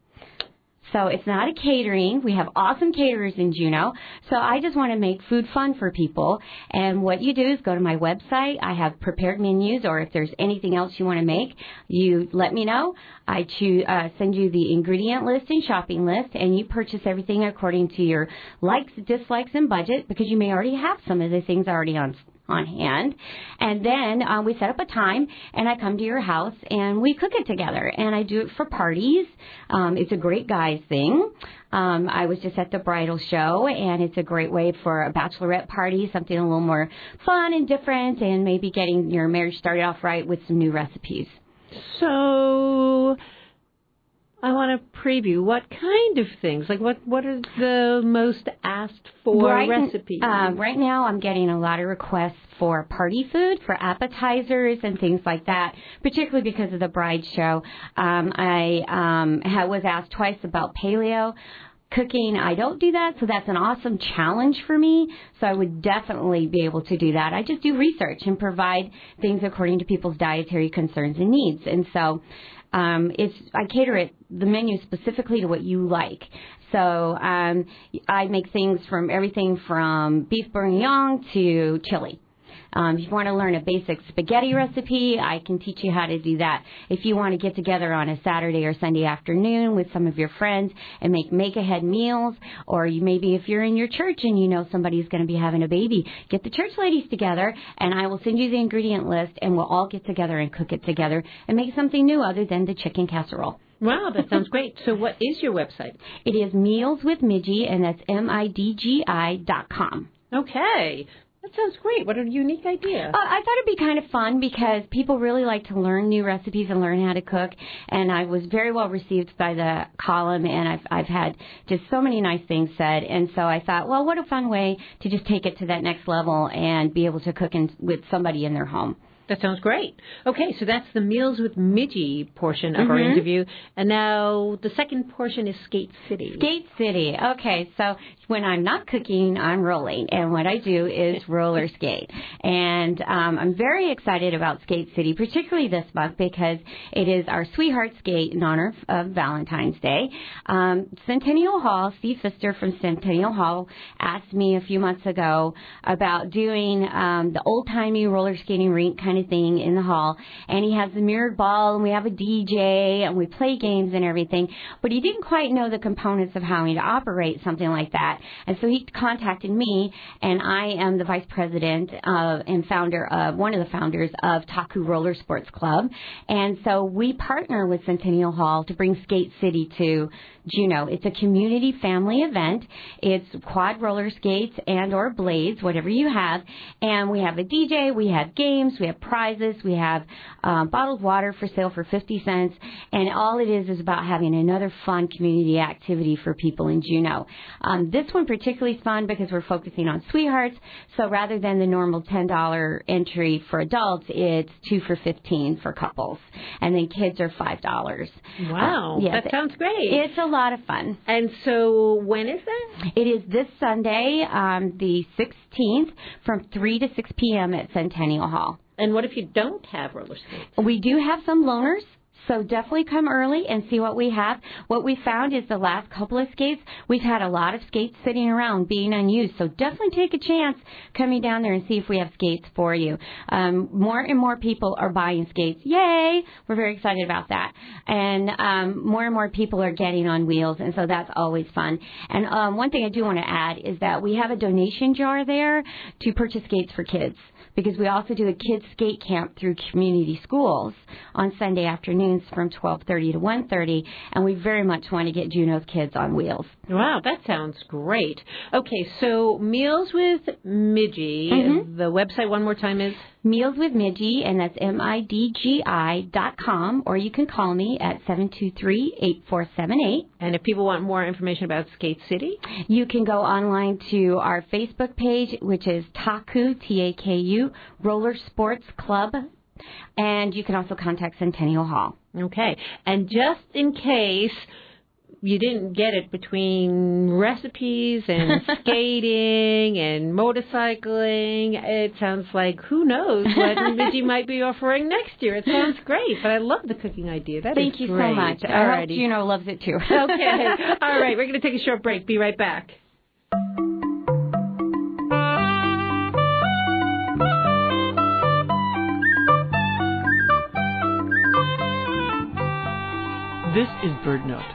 So it's not a catering. We have awesome caterers in Juneau. So I just want to make food fun for people. And what you do is go to my website. I have prepared menus, or if there's anything else you want to make, you let me know. I choose, uh, send you the ingredient list and shopping list, and you purchase everything according to your likes, dislikes, and budget, because you may already have some of the things already on on hand. And then uh, we set up a time, and I come to your house, and we cook it together. And I do it for parties. Um, it's a great guys thing. Um, I was just at the bridal show, and it's a great way for a bachelorette party, something a little more fun and different, and maybe getting your marriage started off right with some new recipes. So I want to preview what kind of things, like what, what are the most asked for right, recipes? Uh, right now I'm getting a lot of requests for party food, for appetizers and things like that, particularly because of the bride show. Um, I um, ha- was asked twice about paleo cooking. I don't do that, so that's an awesome challenge for me. So I would definitely be able to do that. I just do research and provide things according to people's dietary concerns and needs. And so um, it's I cater it, the menu specifically to what you like. So um, I make things from everything from beef bourguignon to chili. Um, if you want to learn a basic spaghetti recipe, I can teach you how to do that. If you want to get together on a Saturday or Sunday afternoon with some of your friends and make make-ahead meals, or you maybe if you're in your church and you know somebody's going to be having a baby, get the church ladies together, and I will send you the ingredient list, and we'll all get together and cook it together and make something new other than the chicken casserole. Wow, that sounds great. So what is your website? It is Meals with Midgie, and that's M I D G I dot com. Okay. That sounds great. What a unique idea. Uh, I thought it'd be kind of fun because people really like to learn new recipes and learn how to cook. And I was very well received by the column, and I've, I've had just so many nice things said. And so I thought, well, what a fun way to just take it to that next level and be able to cook in, with somebody in their home. That sounds great. Okay, so that's the Meals with Midgie portion of mm-hmm. our interview. And now the second portion is Skate City. Skate City. Okay, so when I'm not cooking, I'm rolling. And what I do is roller skate. And um, I'm very excited about Skate City, particularly this month, because it is our Sweetheart Skate in honor of Valentine's Day. Um, Centennial Hall, Steve Pfister from Centennial Hall asked me a few months ago about doing um, the old-timey roller skating rink kind of thing in the hall, and he has the mirrored ball, and we have a D J, and we play games and everything, but he didn't quite know the components of how to operate something like that, and so he contacted me, and I am the vice president of, and founder of, one of the founders of Taku Roller Sports Club, and so we partner with Centennial Hall to bring Skate City to Juneau. It's a community family event. It's quad roller skates and or blades, whatever you have, and we have a D J, we have games, we have prizes, we have um, bottled water for sale for fifty cents, and all it is is about having another fun community activity for people in Juneau. Um, this one particularly is fun because we're focusing on sweethearts, so rather than the normal ten dollars entry for adults, it's two for fifteen for couples, and then kids are five dollars. Wow, uh, yes, that sounds great. It's a lot of fun. And so when is that? It is this Sunday, um, the sixteenth, from three to six p.m. at Centennial Hall. And what if you don't have roller skates? We do have some loaners. So definitely come early and see what we have. What we found is the last couple of skates, we've had a lot of skates sitting around being unused. So definitely take a chance coming down there and see if we have skates for you. Um, more and more people are buying skates. Yay! We're very excited about that. And um, more and more people are getting on wheels, and so that's always fun. And um, one thing I do want to add is that we have a donation jar there to purchase skates for kids, because we also do a kids skate camp through community schools on Sunday afternoons from twelve thirty to one thirty, and we very much want to get Juneau's kids on wheels. Wow, that sounds great. Okay, so Meals with Midgie, mm-hmm. the website one more time is? Meals with Midgie, and that's M I D G I dot com, or you can call me at seven two three, eight four seven eight. And if people want more information about Skate City? You can go online to our Facebook page, which is Taku, T A K U, Roller Sports Club, and you can also contact Centennial Hall. Okay, and just in case you didn't get it between recipes and skating and motorcycling, it sounds like who knows what Midgie might be offering next year. It sounds great, but I love the cooking idea. That Thank is you great. so much. Alrighty. I hope Juneau loves it too. Okay. All right, we're going to take a short break. Be right back. This is BirdNote.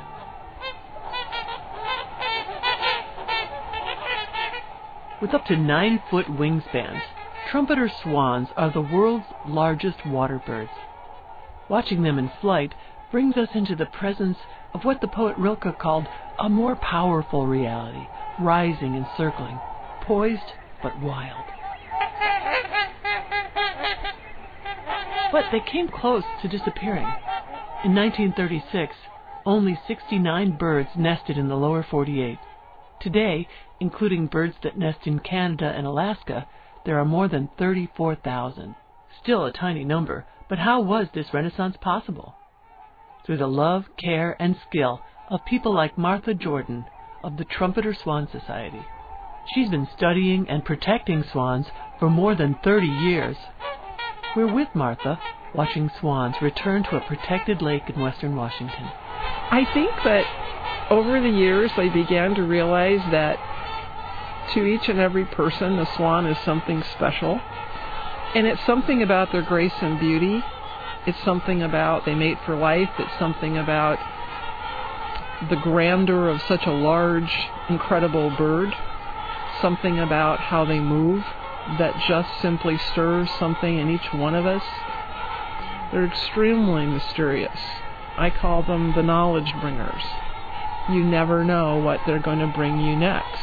With up to nine-foot wingspans, trumpeter swans are the world's largest water birds. Watching them in flight brings us into the presence of what the poet Rilke called a more powerful reality, rising and circling, poised but wild. But they came close to disappearing. In nineteen thirty-six, only sixty-nine birds nested in the lower forty-eight. Today, including birds that nest in Canada and Alaska, there are more than thirty-four thousand. Still a tiny number, but how was this renaissance possible? Through the love, care, and skill of people like Martha Jordan of the Trumpeter Swan Society. She's been studying and protecting swans for more than thirty years. We're with Martha, watching swans return to a protected lake in western Washington. I think that over the years I began to realize that to each and every person, the swan is something special. And it's something about their grace and beauty. It's something about they mate for life. It's something about the grandeur of such a large, incredible bird. Something about how they move that just simply stirs something in each one of us. They're extremely mysterious. I call them the knowledge bringers. You never know what they're going to bring you next.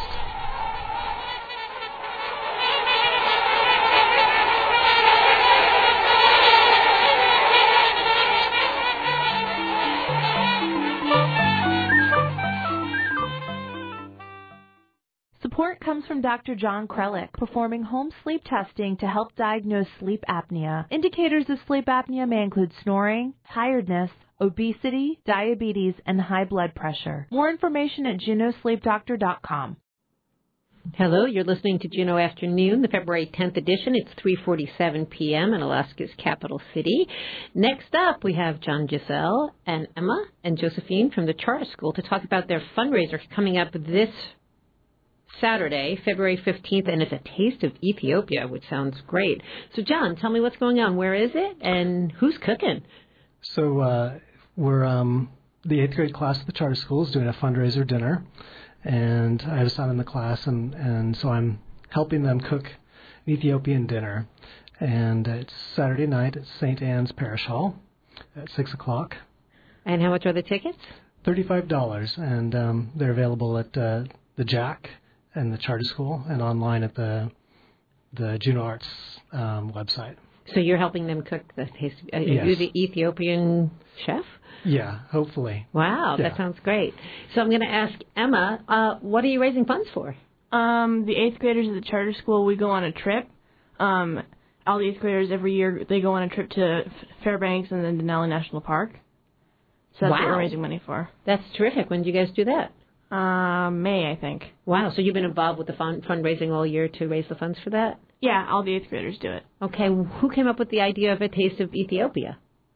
Support comes from Doctor John Krellick, performing home sleep testing to help diagnose sleep apnea. Indicators of sleep apnea may include snoring, tiredness, obesity, diabetes, and high blood pressure. More information at juneau sleep doctor dot com. Hello, you're listening to Juneau Afternoon, the February tenth edition. It's three forty-seven p.m. in Alaska's capital city. Next up, we have John Giselle and Emma and Josephine from the Charter School to talk about their fundraiser coming up this Saturday, February fifteenth, and it's a taste of Ethiopia, which sounds great. So, John, tell me what's going on. Where is it, and who's cooking? So, uh, we're um, the eighth grade class at the Charter School is doing a fundraiser dinner, and I have a son in the class, and, and so I'm helping them cook an Ethiopian dinner. And it's Saturday night at Saint Anne's Parish Hall at six o'clock. And how much are the tickets? thirty-five dollars, and um, they're available at uh, the Jack and the Charter School, and online at the the Juneau Arts um, website. So you're helping them cook the taste. Uh, yes. You're the Ethiopian chef? Yeah, hopefully. Wow, yeah. That sounds great. So I'm going to ask Emma, uh, what are you raising funds for? Um, the eighth graders at the Charter School, we go on a trip. Um, all the eighth graders every year, they go on a trip to Fairbanks and then Denali National Park. So that's wow. what we're raising money for. That's terrific. When did you guys do that? Uh, May, I think. Wow, so you've been involved with the fund fundraising all year to raise the funds for that? Yeah, all the eighth graders do it. Okay, who came up with the idea of a taste of Ethiopia?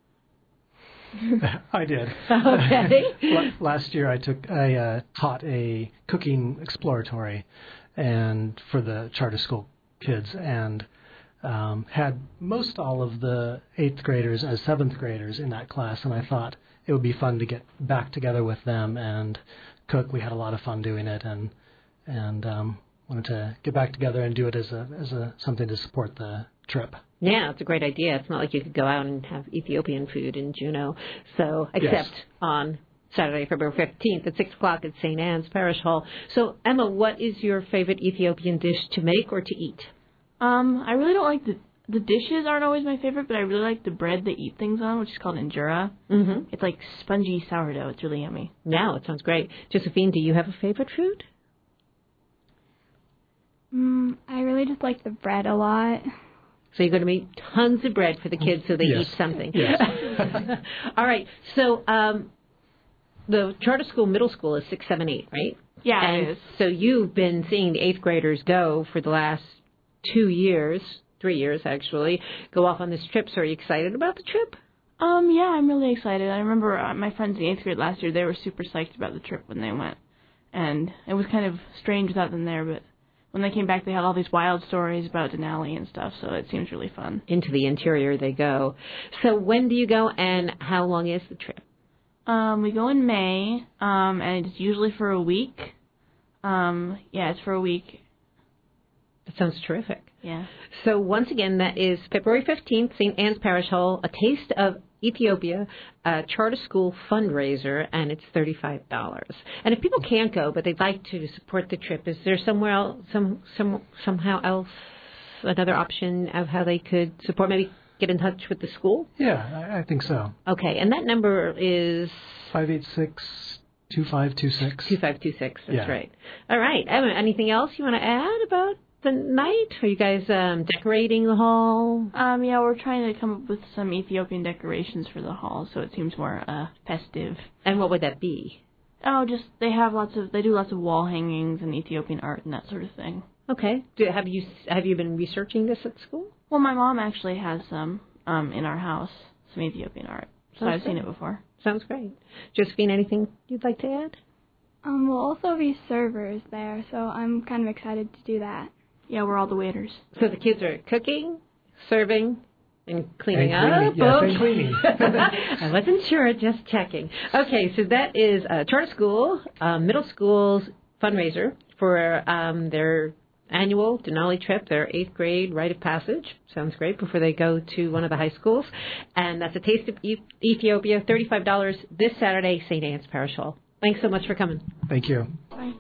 I did. Okay. Last year, I took I uh, taught a cooking exploratory, and for the charter school kids, and um, had most all of the eighth graders as seventh graders in that class, and I thought it would be fun to get back together with them and cook. We had a lot of fun doing it, and and um, wanted to get back together and do it as a as a something to support the trip. Yeah, it's a great idea. It's not like you could go out and have Ethiopian food in Juneau. So, except Yes. on Saturday, February fifteenth at six o'clock at Saint Anne's Parish Hall. So, Emma, what is your favorite Ethiopian dish to make or to eat? Um, I really don't like the the dishes aren't always my favorite, but I really like the bread they eat things on, which is called injera. Mm-hmm. It's like spongy sourdough. It's really yummy. Now, it sounds great. Josephine, do you have a favorite food? Mm, I really just like the bread a lot. So you're going to make tons of bread for the kids so they Yes. eat something. Yes. All right. So um, the charter school middle school is six, seven, eight, right? Yeah, and it is. So you've been seeing the eighth graders go for the last two years, three years actually, go off on this trip. So are you excited about the trip? Um, yeah, I'm really excited. I remember uh, my friends in eighth grade last year, they were super psyched about the trip when they went. And it was kind of strange without them there, but when they came back, they had all these wild stories about Denali and stuff, so it seems really fun. Into the interior they go. So when do you go and how long is the trip? Um, we go in May, um, and it's usually for a week. Um, yeah, it's for a week. That sounds terrific. Yeah. So once again, that is February fifteenth, Saint Anne's Parish Hall, A Taste of Ethiopia, a charter school fundraiser, and it's thirty-five dollars. And if people can't go, but they'd like to support the trip, is there somewhere else, some, some, somehow else, another option of how they could support? Maybe get in touch with the school? Yeah, I, I think so. Okay, and that number is five eight six, two five two six. two five two six, that's Yeah. right. All right. Emma, anything else you want to add about the night? Are you guys um, decorating the hall? Um, yeah, we're trying to come up with some Ethiopian decorations for the hall, so it seems more uh, festive. And what would that be? Oh, just they have lots of they do lots of wall hangings and Ethiopian art and that sort of thing. Okay. Do, have you have you been researching this at school? Well, my mom actually has some um, in our house, some Ethiopian art, so Sounds I've seen great. it before. Sounds great. Josephine, anything you'd like to add? Um, we'll also be servers there, so I'm kind of excited to do that. Yeah, we're all the waiters. So the kids are cooking, serving, and cleaning And up. cleaning, yes, Okay. and cleaning. I wasn't sure, just checking. Okay, so that is a charter school, uh, middle school's fundraiser for um, their annual Denali trip, their eighth grade rite of passage. Sounds great, before they go to one of the high schools. And that's a Taste of E- Ethiopia, thirty-five dollars this Saturday, Saint Anne's Parish Hall. Thanks so much for coming. Thank you. Bye.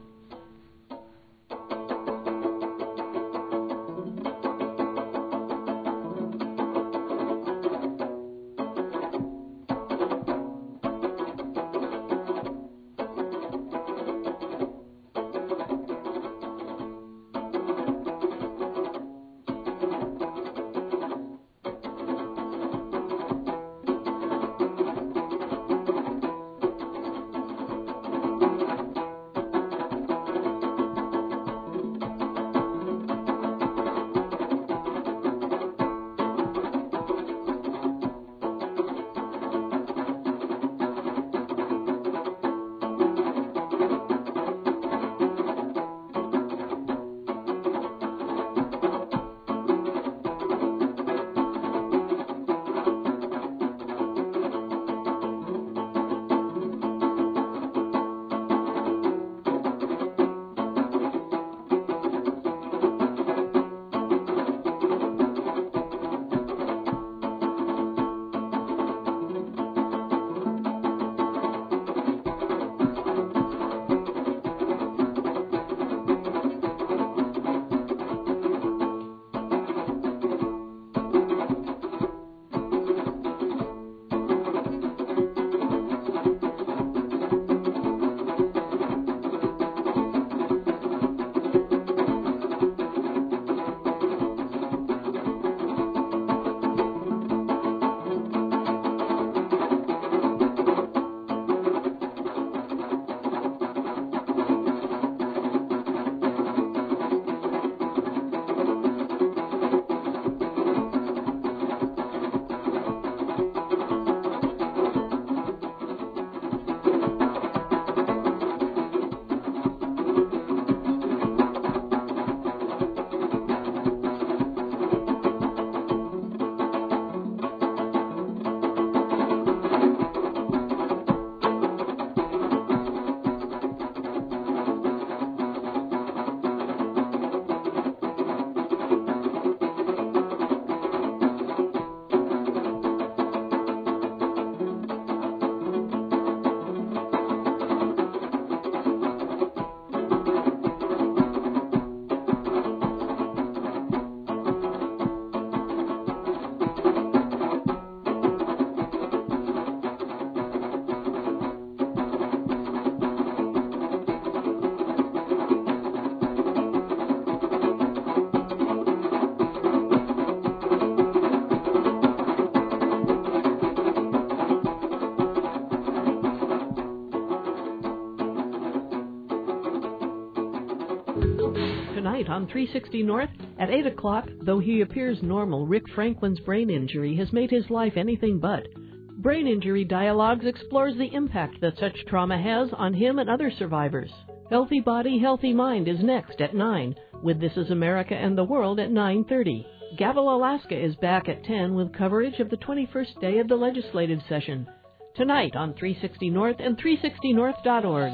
tonight on three sixty North at eight o'clock. Though he appears normal, Rick Franklin's brain injury has made his life anything but. Brain Injury Dialogues explores the impact that such trauma has on him and other survivors. Healthy Body, Healthy Mind is next at nine, with This Is America and the World at nine thirty. Gavel, Alaska is back at ten with coverage of the twenty-first day of the legislative session. Tonight on three sixty North and three sixty north dot org.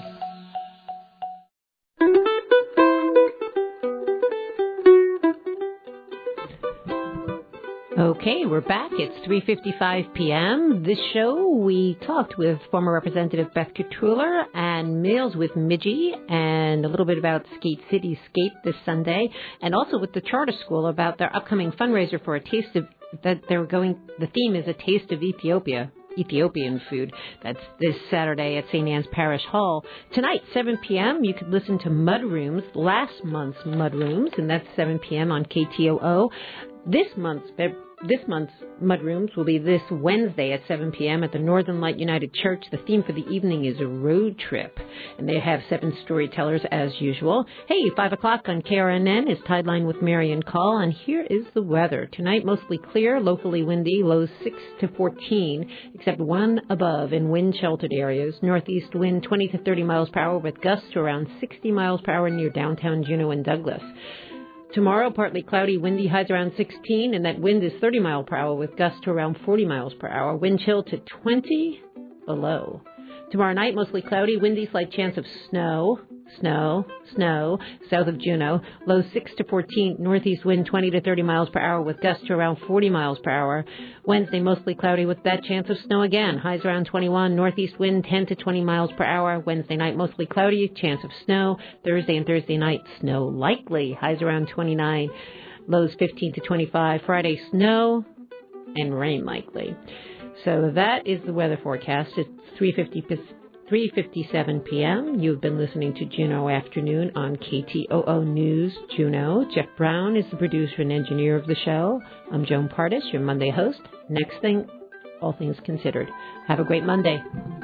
Okay, we're back. It's three fifty-five p.m. This show, we talked with former Representative Beth Kurtuler and Meals with Midgie and a little bit about Skate City Skate this Sunday, and also with the charter school about their upcoming fundraiser for a taste of, that they're going, the theme is a taste of Ethiopia. Ethiopian food. That's this Saturday at Saint Anne's Parish Hall. Tonight, seven p.m., you could listen to Mud Rooms, last month's Mud Rooms, and that's seven p.m. on K T O O. This month's This month's Mud Rooms will be this Wednesday at seven p.m. at the Northern Light United Church. The theme for the evening is a road trip, and they have seven storytellers as usual. Hey, five o'clock on K R N N is Tideline with Marion Call, and here is the weather. Tonight, mostly clear, locally windy, lows six to fourteen, except one above in wind-sheltered areas. Northeast wind twenty to thirty miles per hour with gusts to around sixty miles per hour near downtown Juneau and Douglas. Tomorrow, partly cloudy, windy, highs around sixteen, and that wind is thirty miles per hour with gusts to around forty miles per hour. Wind chill to twenty below. Tomorrow night, mostly cloudy, windy, slight chance of snow, snow, snow, south of Juneau. Low six to fourteen, northeast wind twenty to thirty miles per hour with gusts to around forty miles per hour. Wednesday, mostly cloudy with that chance of snow again. Highs around twenty-one, northeast wind ten to twenty miles per hour. Wednesday night, mostly cloudy, chance of snow. Thursday and Thursday night, snow likely. Highs around twenty-nine, lows fifteen to twenty-five. Friday, snow and rain likely. So that is the weather forecast. It's three fifty-seven p.m. You've been listening to Juneau Afternoon on K T O O News Juneau. Jeff Brown is the producer and engineer of the show. I'm Joan Partis, your Monday host. Next thing, all things considered. Have a great Monday.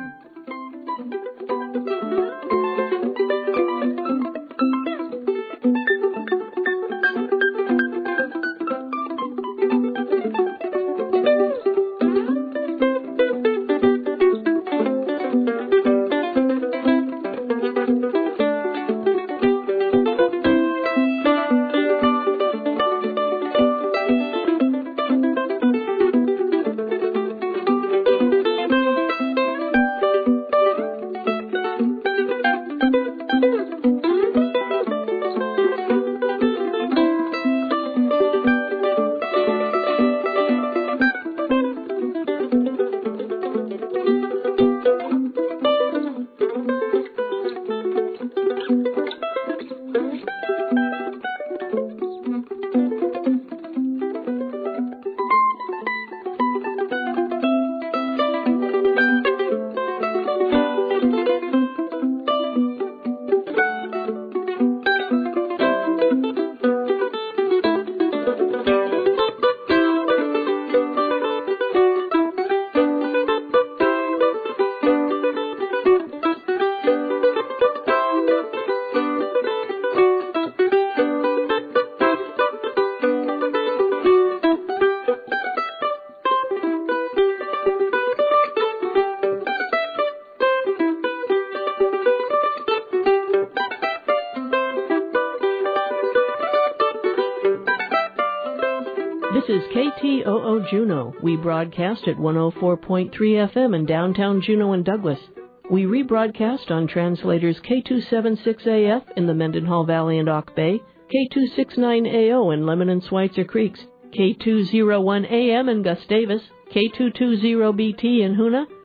This is K T O O Juneau. We broadcast at one oh four point three F M in downtown Juneau and Douglas. We rebroadcast on translators K two seventy-six A F in the Mendenhall Valley and Auk Bay, K two sixty-nine A O in Lemon and Schweitzer Creeks, K two oh one A M in Gustavus, K two twenty B T in Hoona,